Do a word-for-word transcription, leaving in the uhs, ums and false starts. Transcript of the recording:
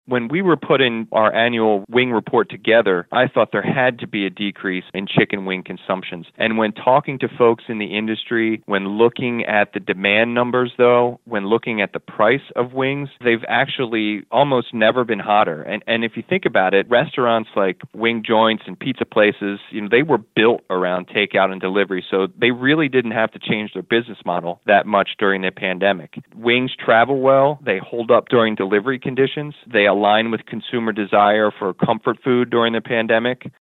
When we were putting our annual wing report together, I thought there had to be a decrease in chicken wing consumptions. And when talking to folks in the industry, when looking at the demand numbers, though, when looking at the price of wings, they've actually almost never been hotter. And and if you think about it, restaurants like wing joints and pizza places, you know, they were built around takeout and delivery, so they really didn't have to change their business model that much during the pandemic. Wings travel well. They hold up during delivery conditions. They align with consumer desire for comfort food during the pandemic.